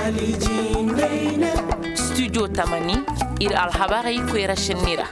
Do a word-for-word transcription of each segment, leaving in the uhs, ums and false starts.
studio tamani ir alhabari kwera shenira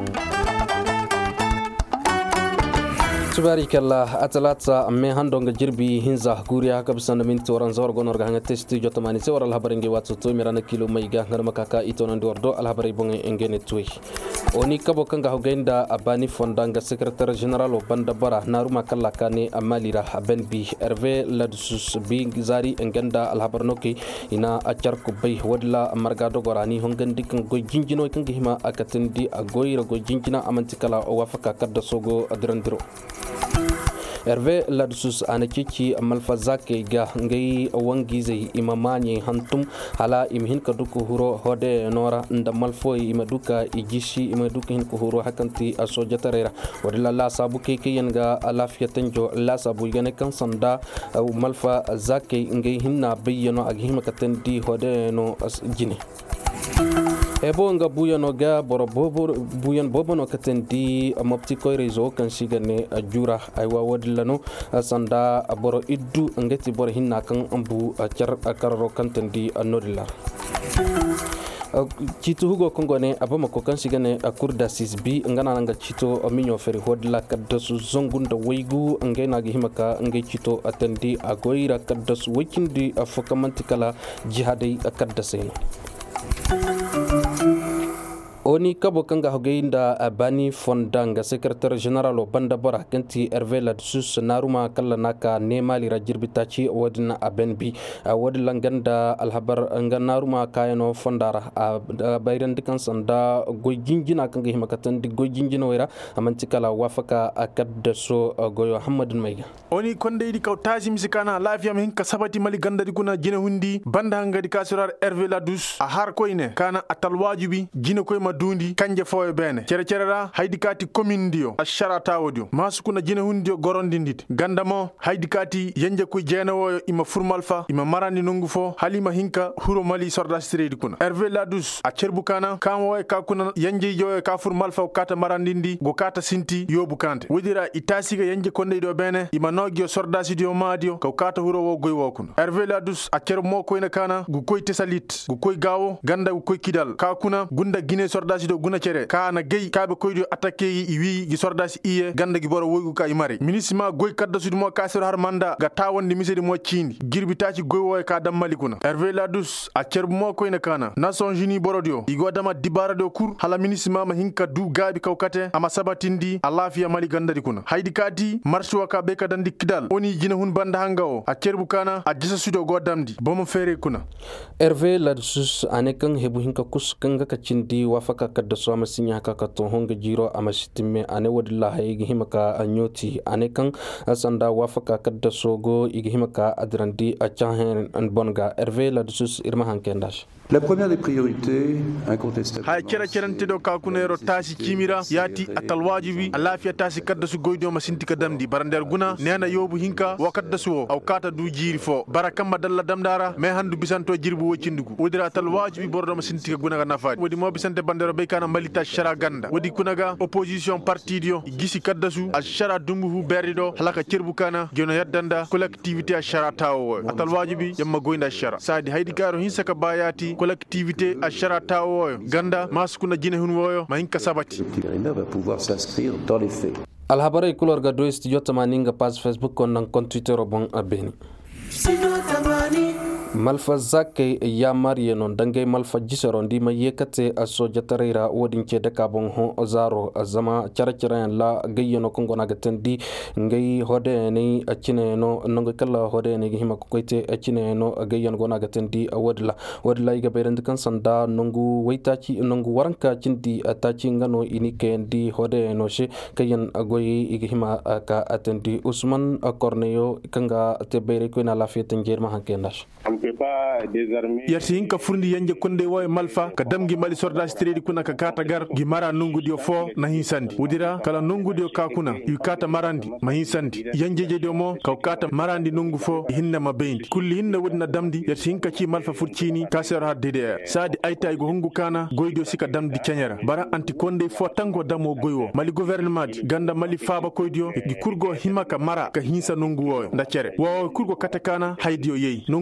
tubarikalla atalata me handonga jirbi hinza guriya kabsan min toran zawar gonor ga hangate studio tamani se waral habaringe watso to mirana kilo maiga ngana makaka itonan dordo al habari bonge engene tuwi oni kabo kanga hogenda abani fondanga secretary general banda bara naruma kala kane amalira benbi hervé ladsus bi zari engenda al habarnoki ina achar ko bay wadla margado gorani hongandi kan go jinjino kan hima akatendi agoyira go jinjina amantikala o wafaka kadda sogo adrandiro Hervé Ladsus anakici malfazake ga ngai wangize imamanye hantum hala imhin kaduku huro hode nora nda malfoy imaduka igishi imaduka hin ko huro hakanti asojatarera wadilla la sabu keke yanga alafiyatan jo la sabu gane kan sanda malfa zake ngai hinna bayyano aghima katandi hode no jine ebo nga buyano ga boro bobo buyan bobo no katendi mopti koy rezo kan sigane jura aywa wadlano sanda boro iddu ngati boro hinna kan ambu char kararo kantendi anodila Chito Hugo Kongone abama ko kan sigane akurda sisbi ngana nga chito minyo feri hodla kaddasu zongunda waygu ngena gi himaka ngai chito atendi agoira kaddasu wikindi afokamantikala jihadai akaddaseno Oni kabo kanga hogeinda abani fondanga secretary general banda bara kanti Hervé Ladsus naruma kala naka nemali rajirbitachi wadna abenbi wadla nganda alhabar nganaruma kayano fondara bayran dikan sanda goyinjina kanga himakatan di goyinjina wera amantikala wafaka akaddaso goyo Hamadun Maiga Oni konde di kautaji misikana lafiya min kasabati mali ganda di kuna jina hundi banda hanga di kasurar Hervé Ladus a har koyne kana atalwajibi jina koy dundi kanje foye bene cere cerera haydi kati commune dio asharata wodio masukuna jine hundio gorondindit gandamo haydi kati yenje ku jene wo ima furmalfa ima marandi nungu fo halima hinka huro mali sorda stredi kuna Hervé Ladus a cerbukana kan wo ka kuna yenje yo ka furmalfa kata marandindi go kata sinti yobu kante wudira itasiga yenje konde do bene ima nogio sorda sidio madio ka kata huro wo goy wo kuna Hervé Ladus a cerb mo ko ina kana gu koy tesalit gu koy gawo ganda gu koy kidal ka kuna gunda gine sordasi do guna cere kana gey kabe koydo attaqué yi wi gi sordasi iye ganda gi boro woygu ka imari ministre goy kadda sudi mo kasir har manda ga tawandi misedi mo cindi girbitaci goy woy ka dammali kuna Hervé Ladus a cerbu mo koyna kana Nations Unies borodio igo dama dibara do kur hala ministre ma hinka du gabi kawkate ama sabatindi alafiya mali gandari kuna haydi kati marche waka be ka dandi kidal oni jina hun banda hangao a cerbu kana a jisa sudo go damdi bomo fere kuna Hervé Ladus anekan hebu hinka kus kanga ka cindi wafaka kadda so amasinya haka to honga jiro amashitime ane wadilla haygi himaka anyoti ane kan asanda wafaka kadda sogo igi himaka adrandi achahen an bonga Hervé Ladsus irma hankendash La première des priorités, incontestablement. Hay kera kerante do ka kunero tasi kimira yati atal wajibi alafiya tasi kadda su goydo masinti kadamdi barander guna nena yobu hinka wakadda su aw kata du jiri fo barakam madalla damdara me handu bisanto jirbu wocindugu wodira atal wajibi bordo masinti guna ga nafati wodi mo bisante bandero be kana malita shara ganda wodi kunaga opposition parti dio gisi kadda su a shara dumbu hu berrido halaka cerbu kana jono yaddanda collectivité a shara tawo atal wajibi yamma goynda shara sadi haydi garo hinsaka bayati collectivité a shara tawo ganda maskuna jine hun woyo mahinka sabati va pouvoir s'inscrire dans les faits. Alhabarai kulor ga do studio tamaninga page Facebook kon nan kon Twitter bon abeni malfa zake ya mariye non dangai malfa jisaro ndi ma yekate aso jatarira wodin ce daka bon ho zaro azama charachara la gayeno kongo na gatendi ngai hode ni acine no nongo kala hode ni hima ko koite acine no gayen gona gatendi wadla wadla iga berend kan sanda nongu waitachi nongu waranka cindi atachi ngano ini kendi hode no she kayen agoyi iga hima ka atendi Usman Corneyo kanga te bere ko na la fete ngerma hankendash yarti hinka furndi yanje konde woy malfa ka damgi mali sorda stredi kuna ka kata gar gi mara nungu dio fo na hinsandi wudira kala nungu dio ka kuna yu kata marandi ma hinsandi yanje je dio mo ka kata marandi nungu fo hinna ma beindi kulli hinna wudna damdi yarti hinka ci malfa furcini ka ser ha D D R sadi ayta go hungu kana goydo sika damdi kenyara bara anti konde fo tango damo goywo mali gouvernement ganda mali faba koydio gi kurgo himaka mara ka hinsa nungu wo nda cere wo kurgo kata kana haydio yeyi nungu waranka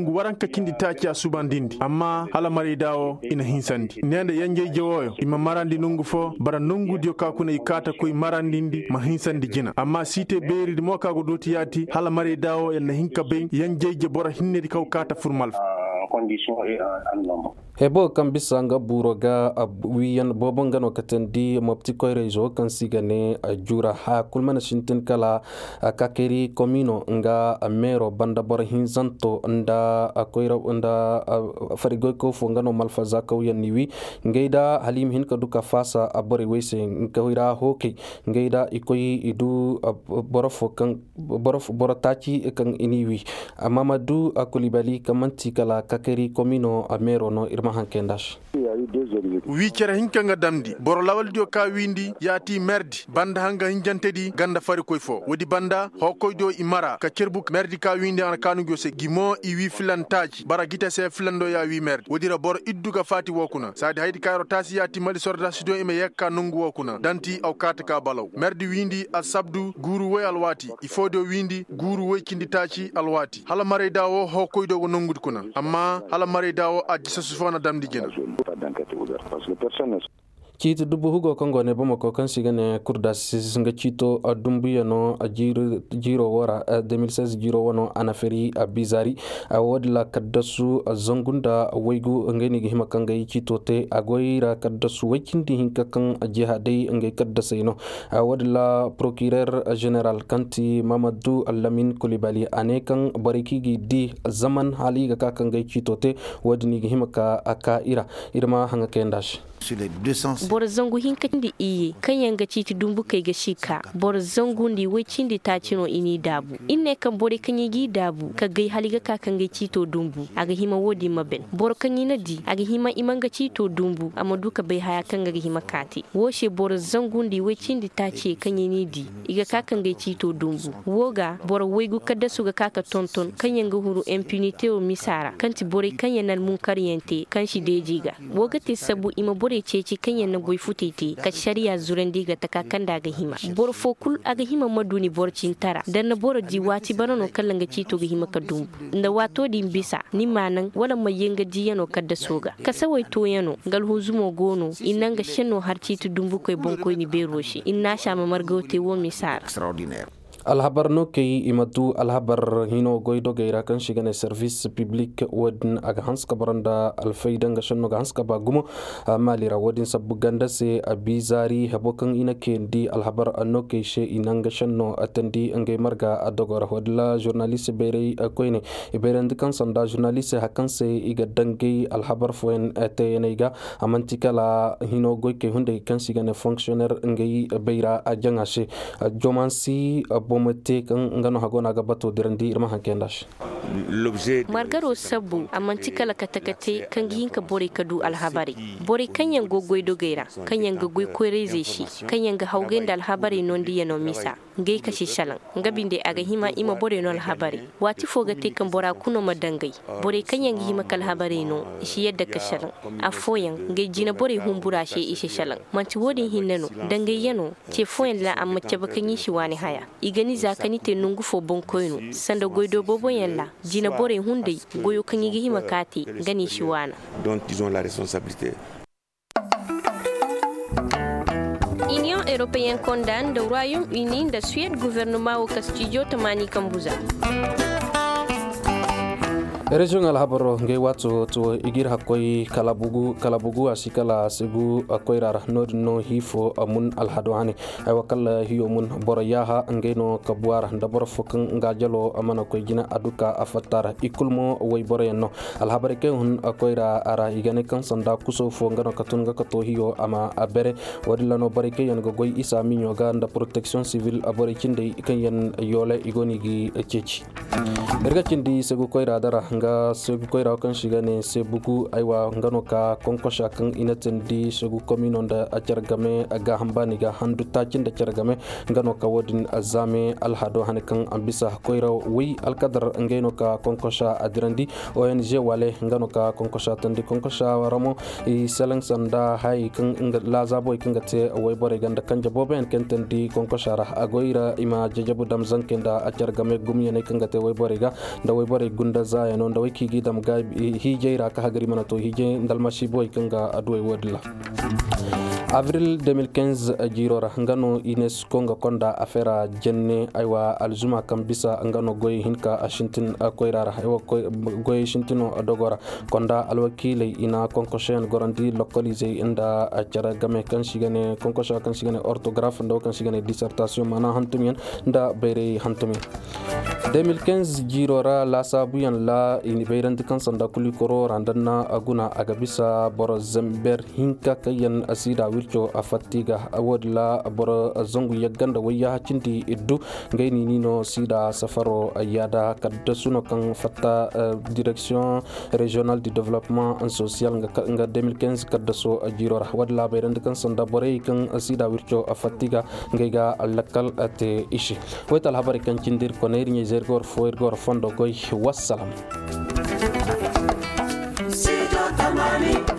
kindi taki a subandindi amma hala mari dawo ina hinsandi nende yanje jewoyo ima marandi nungu fo bara nungu dio kakuna ikata koy marandindi ma hinsandi jina amma site beri di moka go doti yati hala mari dawo en hinka be yanje je bora hinne di kaw kata furmal condition et en nombre. Hebo kan bisa nga buro ga wiyan bobon gano katandi mopti koyre jo kan sigane jura ha kulmana shintin kala kakeri komino nga mero banda bor hinzanto nda koyra nda farigo ko fo ngano malfaza ko yanniwi ngeyda halim hin ka duka fasa abore wese ngawira hoke ngeyda ikoyi idu borofo kan borof boratachi kan iniwi Mamadou Akulibali kamanti kala kakeri komino mero no irma hankendash wi kera hinka nga damdi boro lawal dio ka windi yati merdi banda hanga hinjantedi ganda fari koy fo wodi banda hokoy do imara ka cerbuk merdi ka windi an kanu go se gimo i wi filantaji bara gita se filando ya wi merdi wodi ra bor idduga fati wokuna sadi haydi kayro tasi yati mali sorda studio ime yekka nungu wokuna danti aw kata ka balaw merdi windi asabdu guru way alwati ifo do windi guru way kindi taci alwati hala mare dawo hokoy do nungud kuna amma hala mare dawo ajisa sufana damdi jena Chito dubu hugo kongo ne bomo ko kan sigane kurda singa chito dumbuya no jiro jiro wara deux mille seize jiro wono anaferi bizari awodla kaddasu zongunda waygu ngeni hima kanga chito te agoira kaddasu wekindi hinka kan jihadai ngai kaddasino awodla procureur general kanti Mamadou Alamin Coulibaly anekan bariki di zaman hali ga kan ngai chito te wodni hima ka aka ira irma hanga kendash bor zangu hinka ndi iye kan yanga citi dumbu kai ga shika bor zangu ndi wai cindi ta cino ini dabu inne kan bore kan yi dabu ka gai haliga ka kan gai cito dumbu aga hima wodi maben bor kan yi nadi aga hima imanga cito dumbu amma duka bai haya kan ga hima kati woshe bor zangu ndi wai cindi ta ce kan yi ni di iga ka kan gai cito dumbu woga bor wai gu kadda su ga kaka tonton kan yanga huru impunité o misara kanti bore kan yanan mun karyente kan shi dejiga woga te sabu ima bore ceci kan yana goy futete ka shari'a zuran diga ta kakan daga hima bor fokul aga hima maduni borcin tara dan na boro di wati barano kallanga cito ga hima ka dumbu nda wato din bisa ni manan wala mayenga jiyano kadda soga ka sawai to yano gal huzumo gono inanga shenno har cito dumbu koy bonkoy ni beroshi inna shama margote wo misar extraordinaire alhabar no kay imatu alhabar hino goydo gaira kan shigane service public wadin aga hanska baranda alfaidan ga shanno ga hanska ba gumo malira wadin sabbu ganda se abizari habokan ina kendi alhabar anno kay she inanga shanno atandi angay marga adogora wadla journaliste bere koyne iberend kan sanda journaliste hakan se iga dangay alhabar foen atenega amantikala hino goy ke hunde kan shigane fonctionnaire angay beira ajangashe jomansi bomete kan ngano hagona ga bato dirandi irma hankendash margaro sabu amanti kala katakate kan gihinka bore kadu alhabari bore kanyan gogoy dogeira kanyan gogoy koireze shi kanyan ga haugenda alhabari nondi yano misa ngai kashi shalan ngabinde aga hima ima bore no alhabari wati foga te kan bora kuno madangai bore kanyan hima kal habari no shi yadda ka shalan afoyan ngai jina bore humbura she ishe shalan manti wodin hinnano dangai yano ce foyan la amma ce bakan yi shi wani haya igani zakani te nungu fo bonkoyno sanda goydo bobo yalla jina bore hunde goyo kan yi hima kati gani shi wana donc ils ont la responsabilité. Union européenne condamne le Royaume-Uni de Suède gouvernement au Castillo Tamani Kambuza. Regional habaro nge watu to igir hakoi kalabugu kalabugu asikala segu akoirar nod no hifo amun alhadwani ay wakal hiyo mun boroyaha ngeno kabwar ndabor fokan ngajalo amana koy gina aduka afatar ikulmo way boreno alhabare ke hun akoira ara igane kan sanda kuso fo ngano katunga kato hiyo ama abere wadilano barike yan go goy isa minyo ga nda protection civil abore kinde kan yan yole igoni gi ceci erga kindi segu koira dara nga segu koira kan shigane sebugu aywa ngano ka konkosha kan inatendi segu komino nda ajargame aga hambani ga handu takin da jargame ngano ka wodin azame alhado hanakan ambisa koira wi alkadar ngeno ka konkosha adirandi O N G wale ngano ka konkosha tandi konkosha waramo i selang sanda hay kan lazabo ikangate way bore ganda kanja boben kentendi konkosha ra agoira ima jejabu damzan kenda ajargame gumye ne kangate se way boriga da way bore gunda za no da way kigi dam ga hije ra ka hagari mana to hije dalmashi boy kanga adwe wodla avril deux mille quinze jirora ngano ines konga konda affaire jenne aywa aljuma kam bisa ngano goy hinka ashintin koyrara aywa goy shintino dogora konda alwakile ina konkoshen gorandi localisé inda achara game kan shigane konkosha kan shigane orthographe ndo kan shigane dissertation mana hantumien nda bere hantumien deux mille quinze jirora la sabuyan la ini beyrandi kan sanda kuli koro randanna aguna agabisa boro zember hinka kayan asida wilcho afatiga awodla boro zongu yaganda waya cinti iddu ngayni nino sida safaro yada kadda suno kan fatta direction régionale du développement social nga deux mille quinze kadda so jirora wadla beyrandi kan sanda bore kan asida wilcho afatiga ngayga lakal ate ishi waytal habari kan cindir koneri ni zergor foergor fondo goy wassalam.